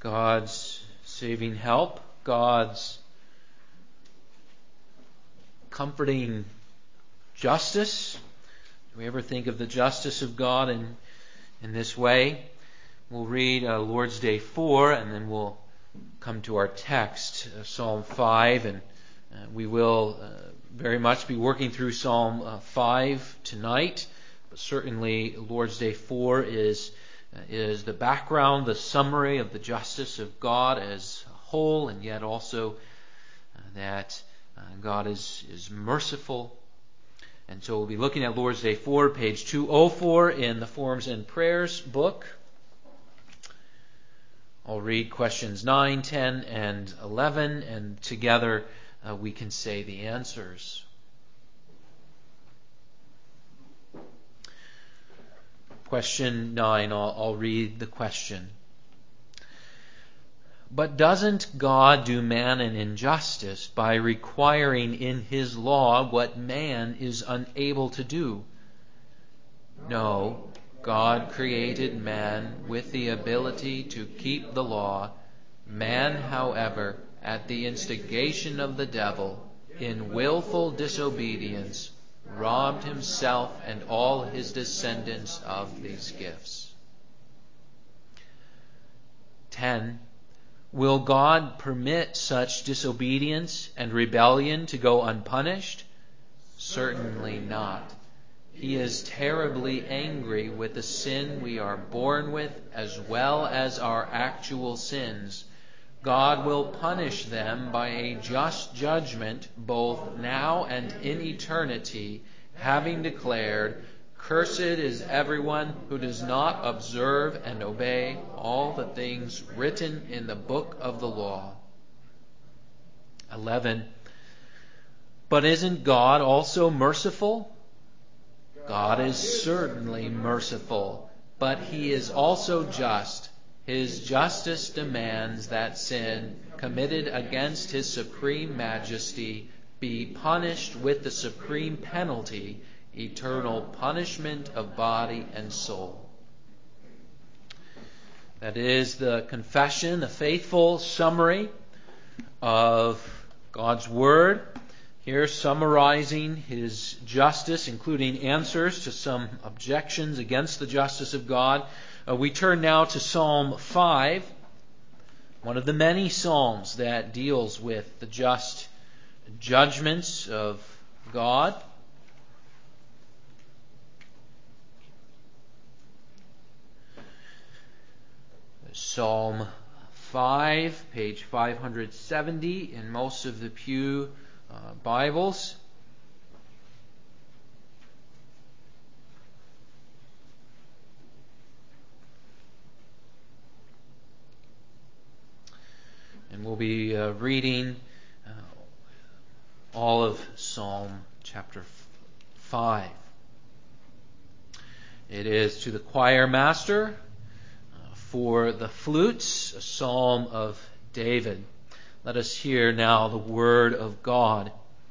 God's saving help, God's comforting justice. Do we ever think of the justice of God in this way? We'll read Lord's Day 4, and then we'll come to our text, Psalm 5, and we will very much be working through Psalm 5 tonight, but certainly Lord's Day 4 is the background, the summary of the justice of God as a whole, and yet also that God is merciful. And so we'll be looking at Lord's Day 4, page 204 in the Forms and Prayers book. I'll read questions 9, 10, and 11, and together we can say the answers. Question 9, I'll read the question. But doesn't God do man an injustice by requiring in His law what man is unable to do? No, God created man with the ability to keep the law. Man, however, at the instigation of the devil, in willful disobedience, robbed himself and all his descendants of these gifts. 10. Will God permit such disobedience and rebellion to go unpunished? Certainly not. He is terribly angry with the sin we are born with as well as our actual sins. God will punish them by a just judgment both now and in eternity, having declared, "Cursed is everyone who does not observe and obey all the things written in the book of the law." 11. But isn't God also merciful? God is certainly merciful, but He is also just. His justice demands that sin committed against His supreme majesty be punished with the supreme penalty, eternal punishment of body and soul. That is the confession, the faithful summary of God's Word. Here summarizing His justice, including answers to some objections against the justice of God. We turn now to Psalm 5, one of the many psalms that deals with the just judgments of God. Psalm 5, page 570 in most of the Pew Bibles. And we'll be reading all of Psalm chapter 5. It is to the choir master for the flutes, a psalm of David. Let us hear now the word of God.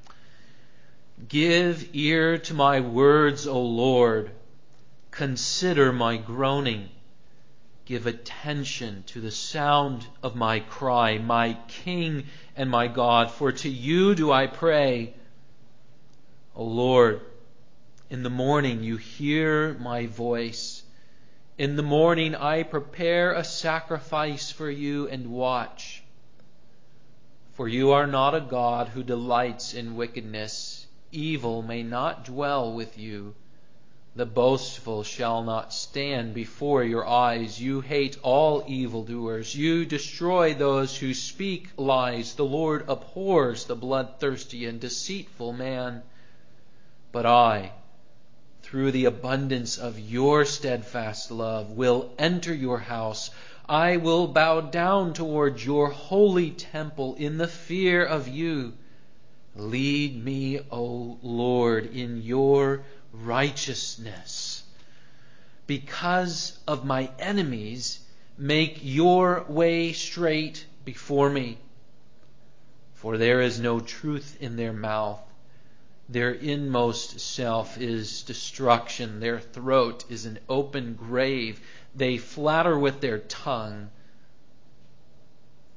Give ear to my words, O Lord. Consider my groaning. Give attention to the sound of my cry, my King and my God, for to you do I pray. O Lord, in the morning you hear my voice. In the morning I prepare a sacrifice for you and watch. For you are not a God who delights in wickedness. Evil may not dwell with you. The boastful shall not stand before your eyes. You hate all evildoers. You destroy those who speak lies. The Lord abhors the bloodthirsty and deceitful man. But I, through the abundance of your steadfast love, will enter your house. I will bow down toward your holy temple in the fear of you. Lead me, O Lord, in your righteousness. Because of my enemies, make your way straight before me. For there is no truth in their mouth. Their inmost self is destruction. Their throat is an open grave. They flatter with their tongue.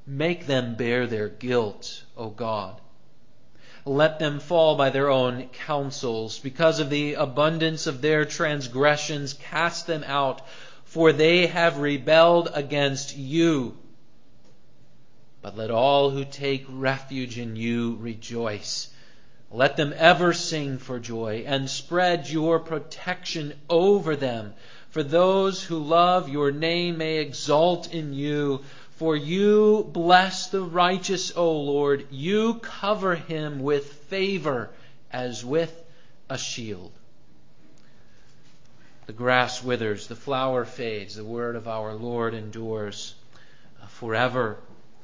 Make them bear their guilt, O God. Let them fall by their own counsels. Because of the abundance of their transgressions, cast them out, for they have rebelled against you. But let all who take refuge in you rejoice. Let them ever sing for joy and spread your protection over them. For those who love your name may exult in you. For you bless the righteous, O Lord. You cover him with favor as with a shield. The grass withers, the flower fades. The word of our Lord endures forever.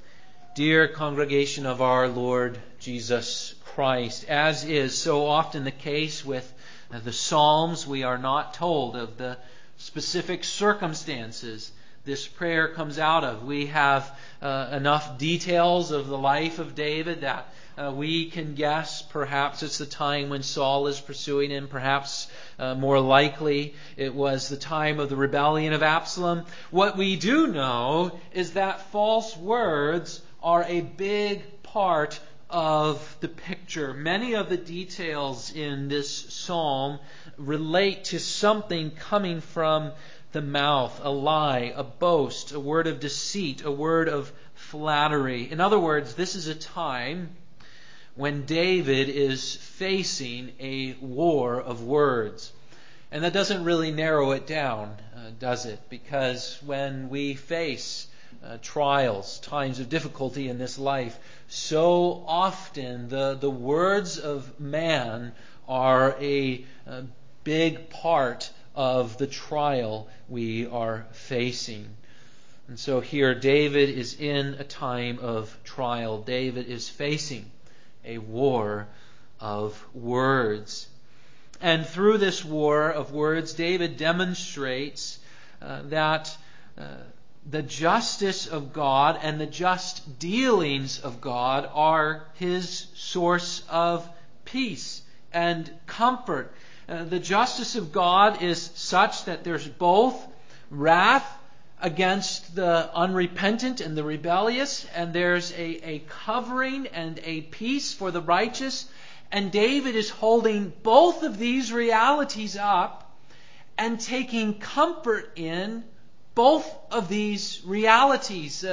Dear congregation of our Lord Jesus Christ, as is so often the case with the Psalms, we are not told of the specific circumstances this prayer comes out of. We have enough details of the life of David that we can guess perhaps it's the time when Saul is pursuing him. Perhaps more likely it was the time of the rebellion of Absalom. What we do know is that false words are a big part of the picture. Many of the details in this psalm relate to something coming from the mouth, a lie, a boast, a word of deceit, a word of flattery. In other words, this is a time when David is facing a war of words. And that doesn't really narrow it down, does it? Because when we face trials, times of difficulty in this life, so often the words of man are a big part of the trial we are facing. And so here David is in a time of trial. David is facing a war of words. And through this war of words, David demonstrates that the justice of God and the just dealings of God are his source of peace and comfort. The justice of God is such that there's both wrath against the unrepentant and the rebellious, and there's a covering and a peace for the righteous. And David is holding both of these realities up and taking comfort in both of these realities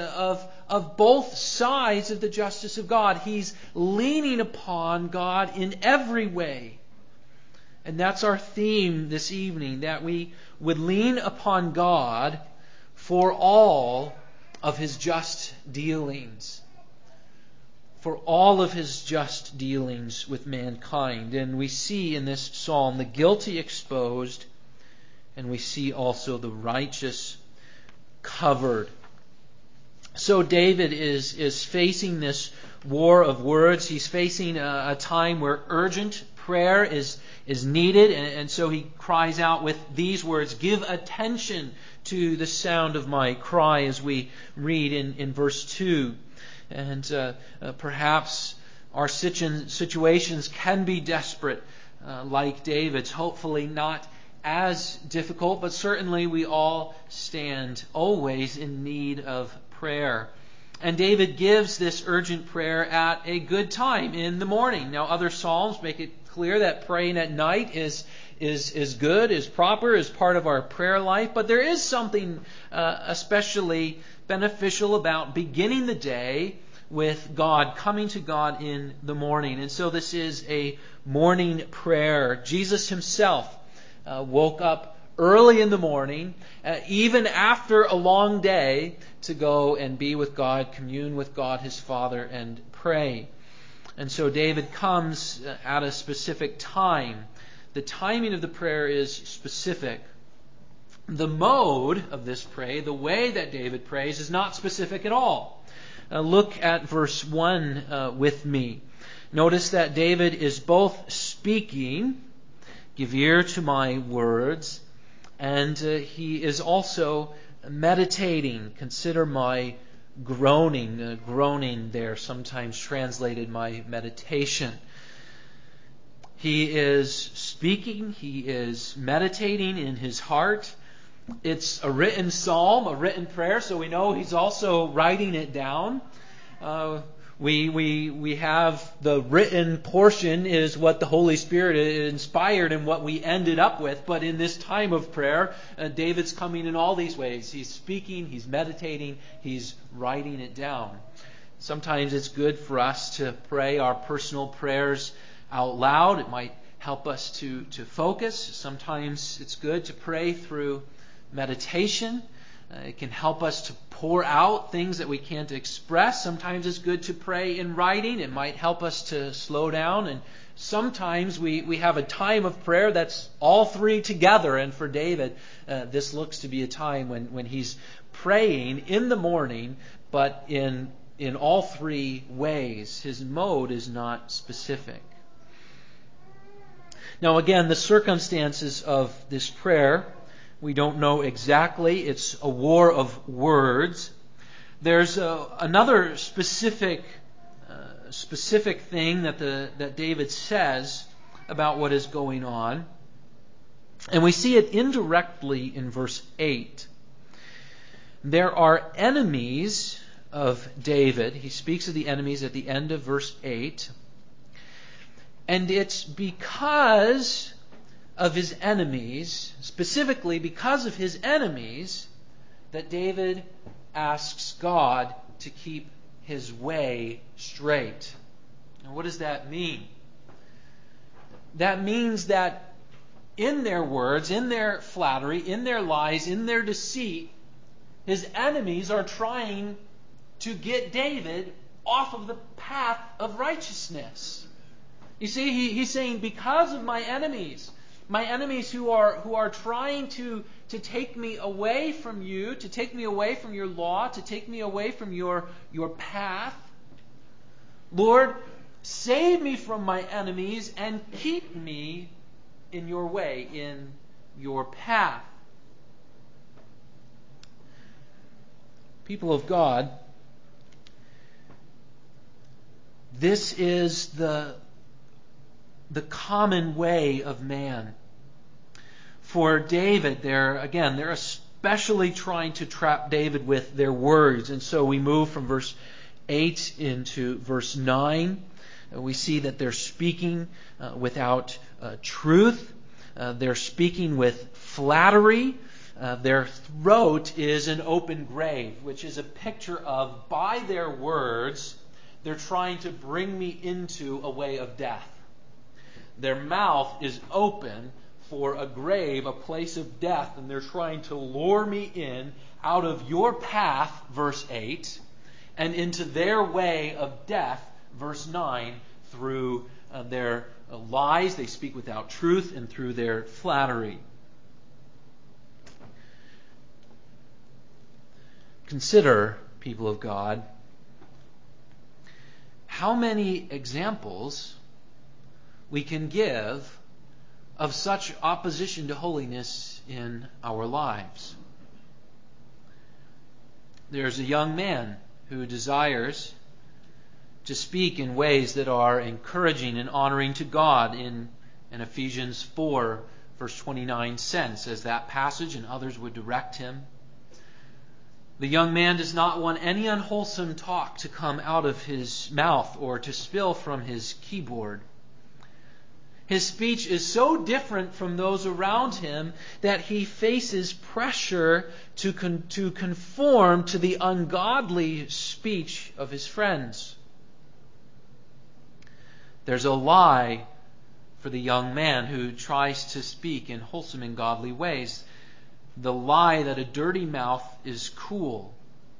of both sides of the justice of God. He's leaning upon God in every way. And that's our theme this evening, that we would lean upon God for all of his just dealings. For all of his just dealings with mankind. And we see in this psalm the guilty exposed, and we see also the righteous covered. So David is facing this war of words. He's facing a time where urgent prayer is needed, and so he cries out with these words, "Give attention to the sound of my cry," as we read in verse 2. And perhaps our situations can be desperate like David's. Hopefully not as difficult, but certainly we all stand always in need of prayer. And David gives this urgent prayer at a good time in the morning. Now, other psalms make it clear that praying at night is good, is proper, is part of our prayer life. But there is something especially beneficial about beginning the day with God, coming to God in the morning. And so this is a morning prayer. Jesus himself woke up early in the morning, even after a long day, to go and be with God, commune with God his Father, and pray. And so David comes at a specific time. The timing of the prayer is specific. The mode of this prayer, the way that David prays, is not specific at all. Look at verse 1 with me. Notice that David is both speaking, "Give ear to my words," and he is also meditating. "Consider my groaning." Groaning there, sometimes translated my meditation. He is speaking, he is meditating in his heart, It's a written psalm, a written prayer, so we know he's also writing it down. We have the written portion is what the Holy Spirit inspired and what we ended up with. But in this time of prayer, David's coming in all these ways. He's speaking, he's meditating, he's writing it down. Sometimes it's good for us to pray our personal prayers out loud. It might help us to focus. Sometimes it's good to pray through meditation. It can help us to pour out things that we can't express. Sometimes it's good to pray in writing. It might help us to slow down. And sometimes we have a time of prayer that's all three together. And for David, this looks to be a time when he's praying in the morning, but in all three ways. His mode is not specific. Now again, the circumstances of this prayer, we don't know exactly. It's a war of words. There's another specific thing that David says about what is going on. And we see it indirectly in verse 8. There are enemies of David. He speaks of the enemies at the end of verse 8. And it's because of his enemies, specifically because of his enemies, that David asks God to keep his way straight. Now, what does that mean? That means that in their words, in their flattery, in their lies, in their deceit, his enemies are trying to get David off of the path of righteousness. You see, he's saying, because of my enemies who are trying to take me away from you, to take me away from your law, to take me away from your path, Lord, save me from my enemies and keep me in your way, in your path. People of God, this is the common way of man. For David, they're especially trying to trap David with their words. And so we move from verse 8 into verse 9. We see that they're speaking without truth. They're speaking with flattery. Their throat is an open grave, which is a picture of, by their words, they're trying to bring me into a way of death. Their mouth is open for a grave, a place of death, and they're trying to lure me in out of your path, verse 8, and into their way of death, verse 9, through their lies. They speak without truth, and through their flattery. Consider, people of God, how many examples we can give of such opposition to holiness in our lives. There's a young man who desires to speak in ways that are encouraging and honoring to God. In Ephesians 4, verse 29 says that passage, and others would direct him. The young man does not want any unwholesome talk to come out of his mouth or to spill from his keyboard. His speech is so different from those around him that he faces pressure to conform to the ungodly speech of his friends. There's a lie for the young man who tries to speak in wholesome and godly ways. The lie that a dirty mouth is cool.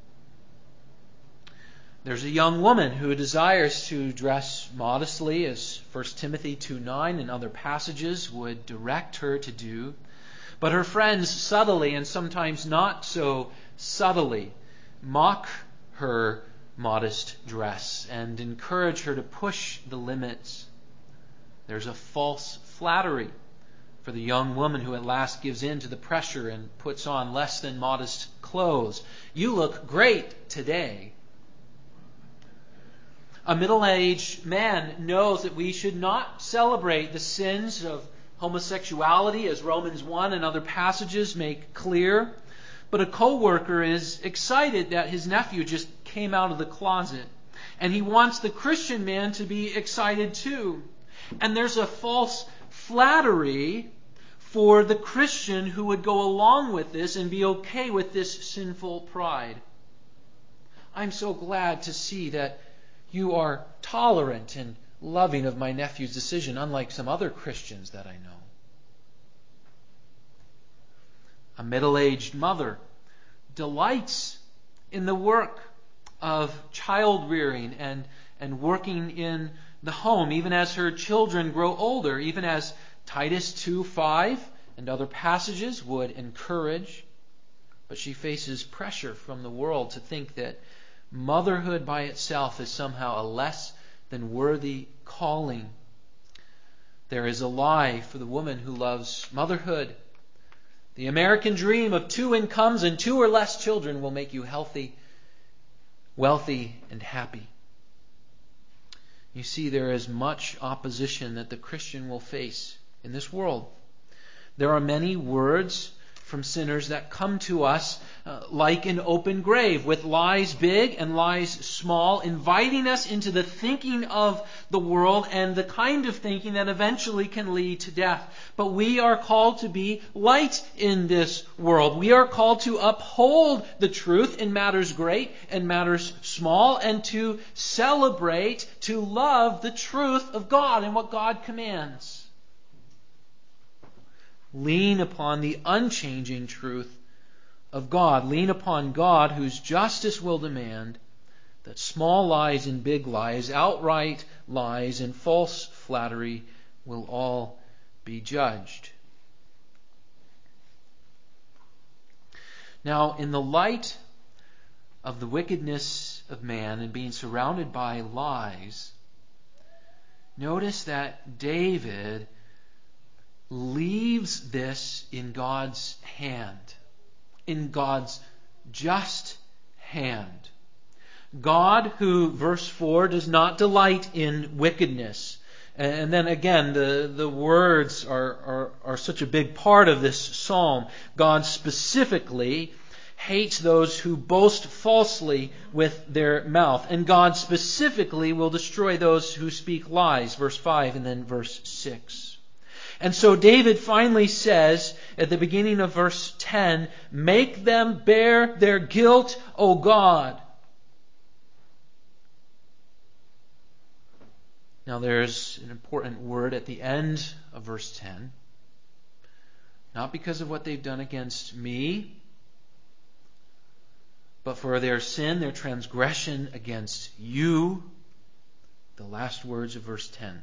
There's a young woman who desires to dress modestly, as 1 Timothy 2:9 and other passages would direct her to do. But her friends subtly, and sometimes not so subtly, mock her modest dress and encourage her to push the limits. There's a false flattery for the young woman who at last gives in to the pressure and puts on less than modest clothes. You look great today. A middle-aged man knows that we should not celebrate the sins of homosexuality, as Romans 1 and other passages make clear. But a co-worker is excited that his nephew just came out of the closet. And he wants the Christian man to be excited too. And there's a false flattery for the Christian who would go along with this and be okay with this sinful pride. I'm so glad to see that you are tolerant and loving of my nephew's decision, unlike some other Christians that I know. A middle-aged mother delights in the work of child rearing and working in the home, even as her children grow older, even as Titus 2:5 and other passages would encourage. But she faces pressure from the world to think that motherhood by itself is somehow a less than worthy calling. There is a lie for the woman who loves motherhood. The American dream of 2 incomes and 2 or less children will make you healthy, wealthy, and happy. You see, there is much opposition that the Christian will face in this world. There are many words from sinners that come to us like an open grave, with lies big and lies small, inviting us into the thinking of the world and the kind of thinking that eventually can lead to death. But we are called to be light in this world. We are called to uphold the truth in matters great and matters small, and to celebrate, to love the truth of God and what God commands. Lean upon the unchanging truth of God. Lean upon God, whose justice will demand that small lies and big lies, outright lies and false flattery will all be judged. Now, in the light of the wickedness of man and being surrounded by lies, notice that David leaves this in God's hand, in God's just hand. God who, verse 4, does not delight in wickedness. And then again, the words are such a big part of this psalm. God specifically hates those who boast falsely with their mouth. And God specifically will destroy those who speak lies. Verse 5 and then verse 6. And so David finally says at the beginning of verse 10, "Make them bear their guilt, O God." Now there's an important word at the end of verse 10. Not because of what they've done against me, but for their sin, their transgression against you. The last words of verse 10.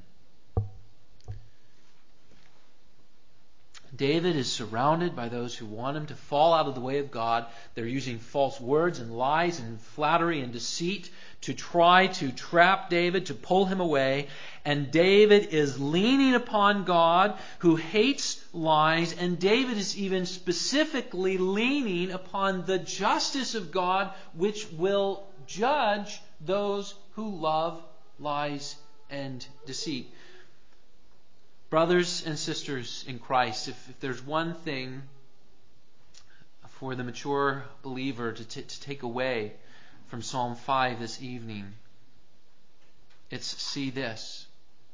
David is surrounded by those who want him to fall out of the way of God. They're using false words and lies and flattery and deceit to try to trap David, to pull him away. And David is leaning upon God, who hates lies. And David is even specifically leaning upon the justice of God, which will judge those who love lies and deceit. Brothers and sisters in Christ, if there's one thing for the mature believer to take away from Psalm 5 this evening, it's see this.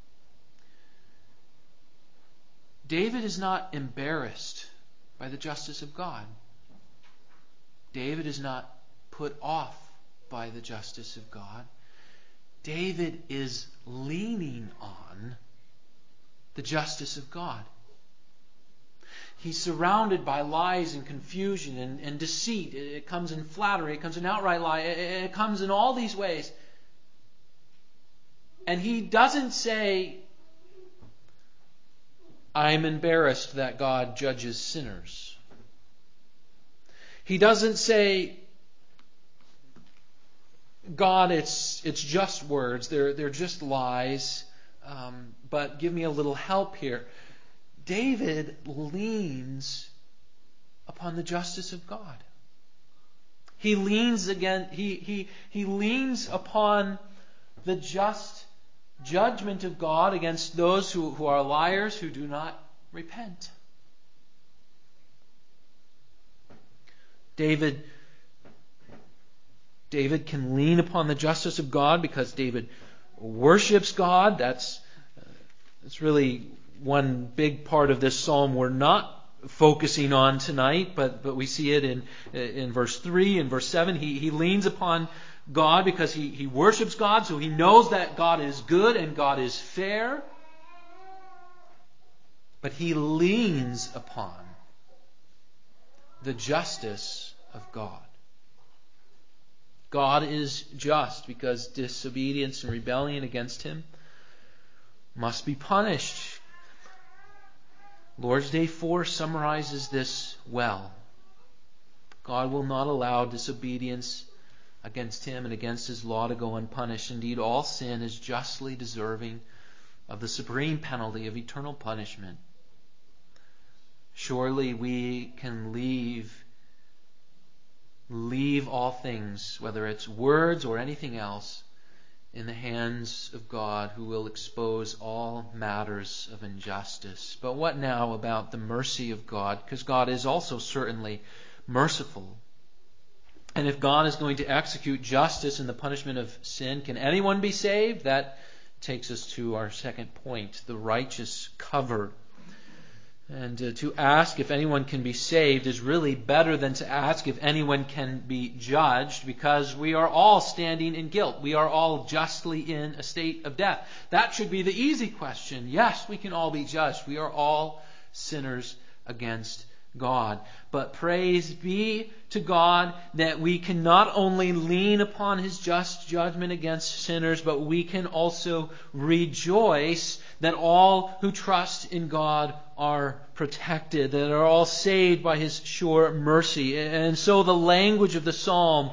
David is not embarrassed by the justice of God. David is not put off by the justice of God. David is leaning on the justice of God. He's surrounded by lies and confusion and deceit. It comes in flattery. It comes in outright lie. It comes in all these ways. And he doesn't say, "I'm embarrassed that God judges sinners." He doesn't say, "God, it's just words. They're just lies. But give me a little help here." David leans upon the justice of God. He leans again. He leans upon the just judgment of God against those who are liars, who do not repent. David can lean upon the justice of God because David worships God. That's really one big part of this psalm we're not focusing on tonight, but we see it in verse 3 and verse 7. He leans upon God because he worships God, so he knows that God is good and God is fair. But he leans upon the justice of God. God is just because disobedience and rebellion against Him must be punished. Lord's Day 4 summarizes this well. God will not allow disobedience against Him and against His law to go unpunished. Indeed, all sin is justly deserving of the supreme penalty of eternal punishment. Surely we can leave all things, whether it's words or anything else, in the hands of God, who will expose all matters of injustice. But what now about the mercy of God? Because God is also certainly merciful. And if God is going to execute justice in the punishment of sin, can anyone be saved? That takes us to our second point, the righteous cover. And to ask if anyone can be saved is really better than to ask if anyone can be judged, because we are all standing in guilt. We are all justly in a state of death. That should be the easy question. Yes, we can all be judged. We are all sinners against God. But praise be to God that we can not only lean upon His just judgment against sinners, but we can also rejoice that all who trust in God are protected, that are all saved by His sure mercy. And so the language of the psalm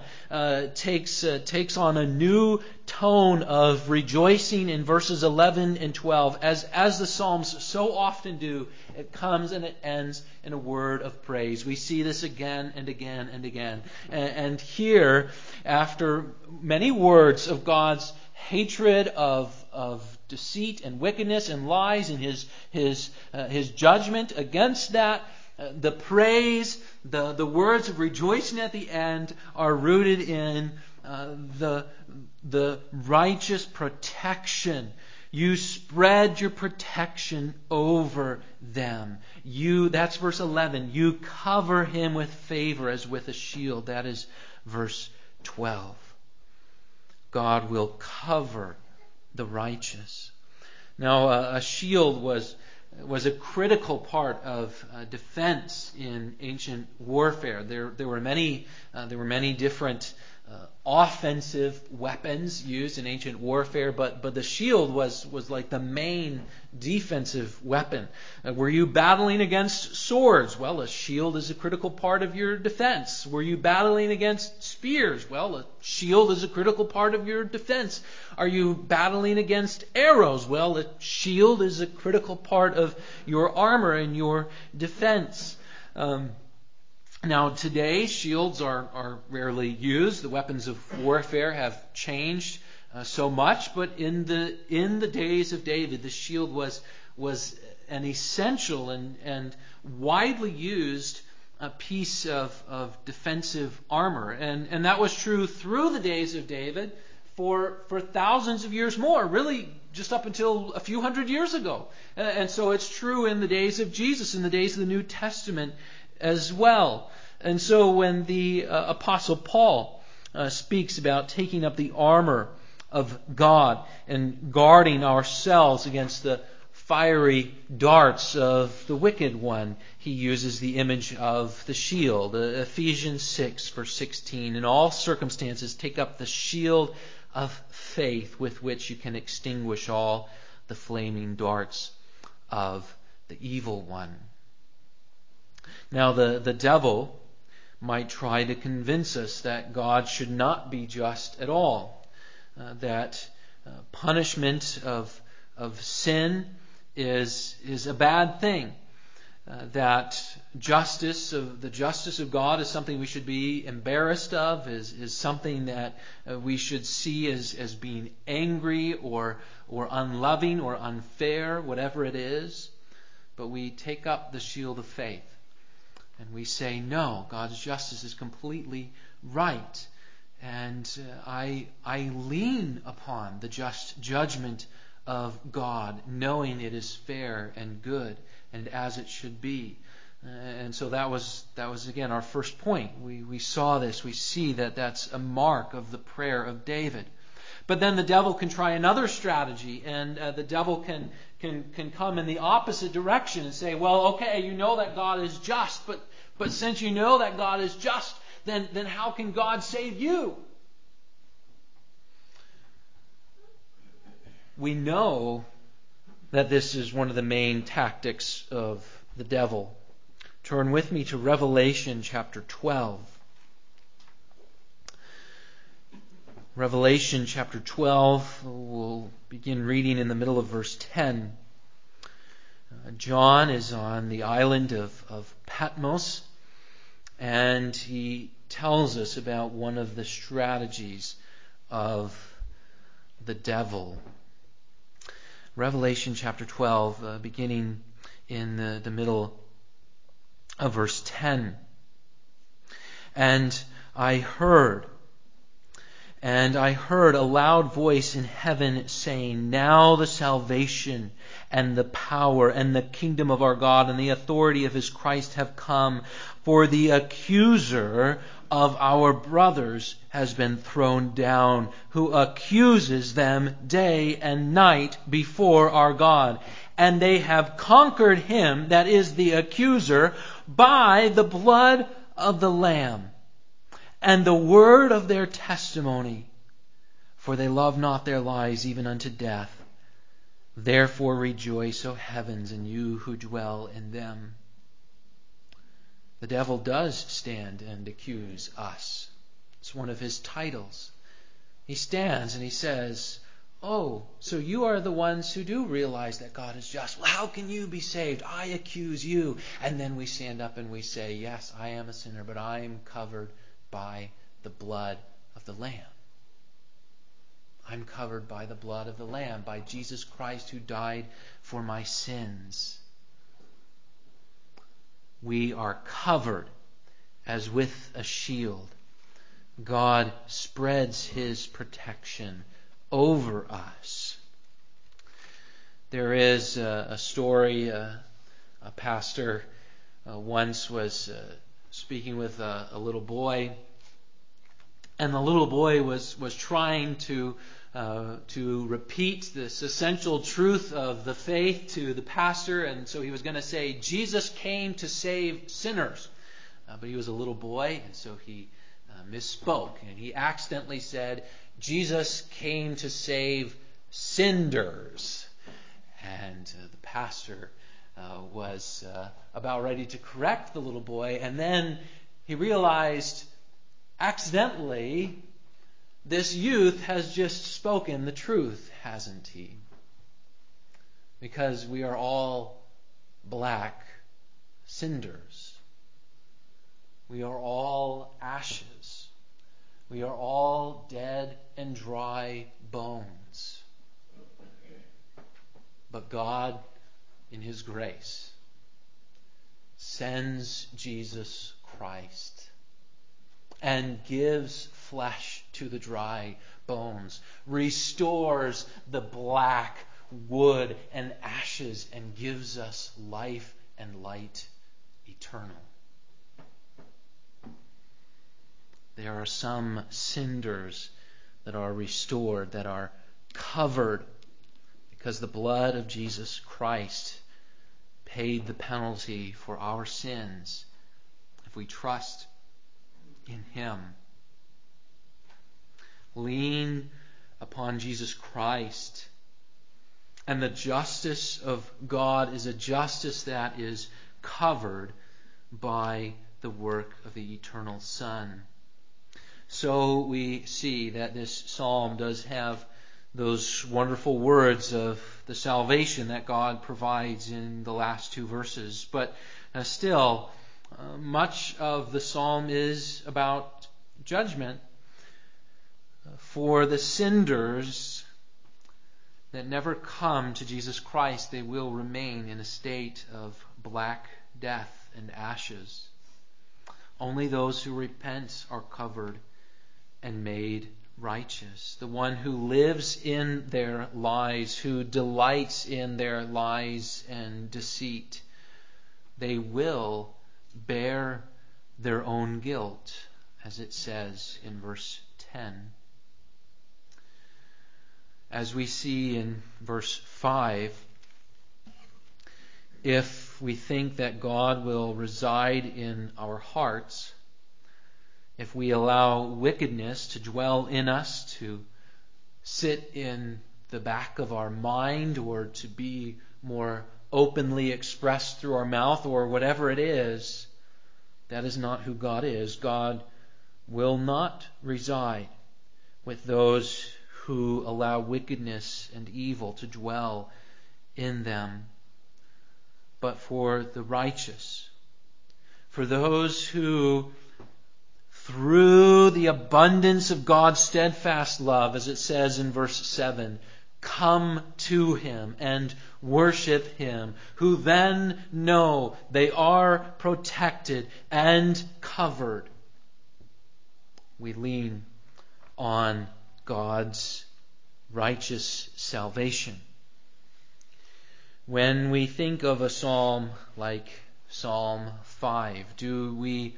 takes on a new tone of rejoicing in verses 11 and 12. As the psalms so often do, it comes and it ends in a word of praise. We see this again and again and again. And here, after many words of God's hatred of deceit and wickedness and lies and his judgment against that, the praise, the words of rejoicing at the end are rooted in the righteous protection. You spread your protection over them. That's verse 11. You cover him with favor as with a shield. That is verse 12. God will cover the righteous. Now, a shield was a critical part of defense in ancient warfare. There were many different offensive weapons used in ancient warfare, but the shield was like the main defensive weapon. Were you battling against swords? Well, a shield is a critical part of your defense. Were you battling against spears? Well, a shield is a critical part of your defense. Are you battling against arrows? Well, a shield is a critical part of your armor and your defense. Now, today, shields are rarely used. The weapons of warfare have changed so much. But in the days of David, the shield was an essential and widely used piece of defensive armor. And that was true through the days of David for thousands of years more, really just up until a few hundred years ago. And so it's true in the days of Jesus, in the days of the New Testament as well. And so when the Apostle Paul speaks about taking up the armor of God and guarding ourselves against the fiery darts of the wicked one, he uses the image of the shield. Ephesians 6, verse 16, in all circumstances take up the shield of faith with which you can extinguish all the flaming darts of the evil one. Now, the devil might try to convince us that God should not be just at all, that punishment of sin is a bad thing, that the justice of God is something we should be embarrassed of, is something that we should see as being angry or unloving or unfair, whatever it is. but we take up the shield of faith. And we say, no, God's justice is completely right. And I lean upon the just judgment of God, knowing it is fair and good and as it should be. And so that was again our first point. We saw this. We see that that's a mark of the prayer of David. But then the devil can try another strategy, and the devil can come in the opposite direction and say, well, okay, you know that God is just, but since you know that God is just, then how can God save you? We know that this is one of the main tactics of the devil. Turn with me to Revelation chapter 12. Revelation chapter 12, we'll begin reading in the middle of verse 10. John is on the island of Patmos, and he tells us about one of the strategies of the devil. Revelation chapter 12, beginning in the middle of verse 10. And I heard a loud voice in heaven saying, now the salvation and the power and the kingdom of our God and the authority of His Christ have come, for the accuser of our brothers has been thrown down, who accuses them day and night before our God. And they have conquered him, that is the accuser, by the blood of the Lamb and the word of their testimony, for they love not their lives even unto death. Therefore rejoice, O heavens, and you who dwell in them. The devil does stand and accuse us. It's one of his titles. He stands and he says, oh, so you are the ones who do realize that God is just. Well, how can you be saved? I accuse you. And then we stand up and we say, yes, I am a sinner, but I am covered by the blood of the Lamb. I'm covered by the blood of the Lamb, by Jesus Christ who died for my sins. We are covered as with a shield. God spreads His protection over us. There is a story, a pastor once was speaking with a little boy, and the little boy was trying to repeat this essential truth of the faith to the pastor, and so he was going to say, Jesus came to save sinners. But he was a little boy, and so he misspoke, and he accidentally said, Jesus came to save sinders. And the pastor was about ready to correct the little boy, and then he realized accidentally this youth has just spoken the truth, hasn't he? Because we are all black cinders. We are all ashes. We are all dead and dry bones. But God, in His grace, sends Jesus Christ and gives flesh to the dry bones, restores the black wood and ashes, and gives us life and light eternal. There are some cinders that are restored, that are covered, because the blood of Jesus Christ paid the penalty for our sins if we trust in Him. Lean upon Jesus Christ. And the justice of God is a justice that is covered by the work of the eternal Son. So we see that this psalm does have those wonderful words of the salvation that God provides in the last two verses. But still, much of the psalm is about judgment. For the cinders that never come to Jesus Christ, they will remain in a state of black death and ashes. Only those who repent are covered and made righteous. The one who lives in their lies, who delights in their lies and deceit, they will bear their own guilt, as it says in verse 10. As we see in verse 5, if we think that God will reside in our hearts, if we allow wickedness to dwell in us, to sit in the back of our mind, or to be more openly expressed through our mouth, or whatever it is, that is not who God is. God will not reside with those who allow wickedness and evil to dwell in them. But for the righteous, for those who, through the abundance of God's steadfast love, as it says in verse 7, come to Him and worship Him, who then know they are protected and covered, we lean on God's righteous salvation. When we think of a psalm like Psalm 5, do we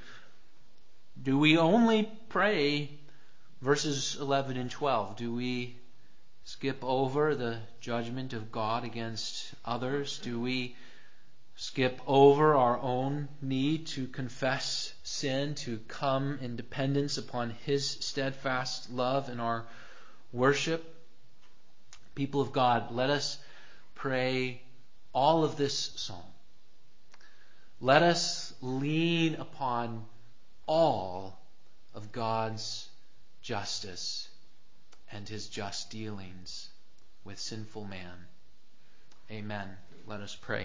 only pray verses 11 and 12? Do we skip over the judgment of God against others? Do we skip over our own need to confess sin, to come in dependence upon His steadfast love in our worship? People of God, let us pray all of this psalm. Let us lean upon all of God's justice and His just dealings with sinful man. Amen. Let us pray.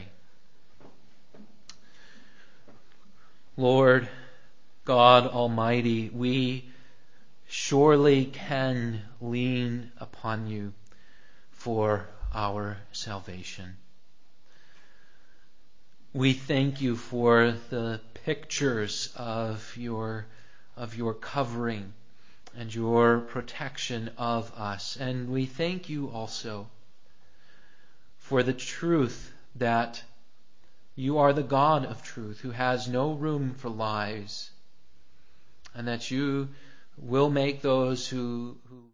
Lord God Almighty, we surely can lean upon You for our salvation. We thank You for the pictures of your covering and Your protection of us. And we thank You also for the truth that You are the God of truth, who has no room for lies, and that You will make those who